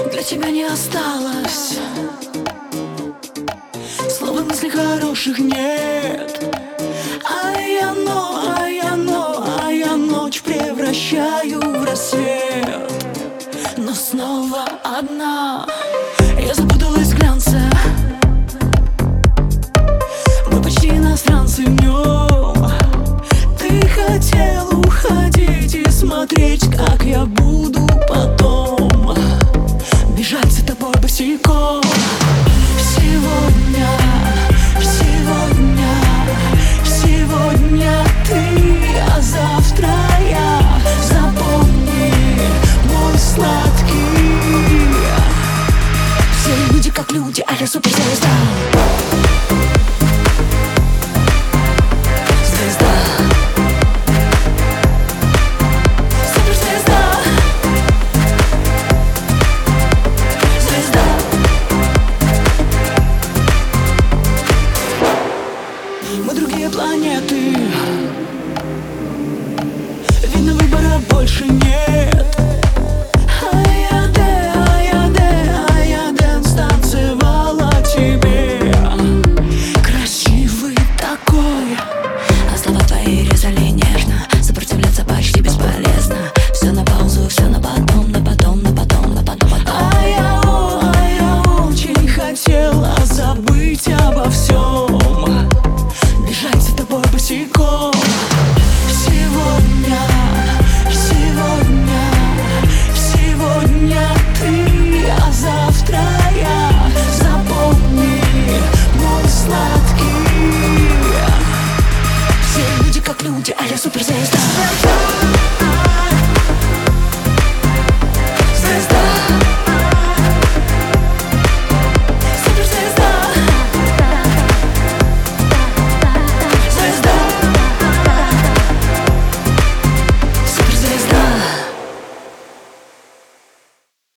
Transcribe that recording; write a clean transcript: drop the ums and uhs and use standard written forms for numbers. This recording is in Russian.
для тебя не осталось. Словно мыслей хороших нет. А я ночь превращаю в рассвет. Но снова одна. Я запуталась в глянце. Мы почти иностранцы в нем. Ты хотел уходить и смотреть, как я буду потом бежать за тобой босиком. Сегодня ты, а завтра я. Запомни, мой сладкий. Все люди как люди, а я суперзвезда.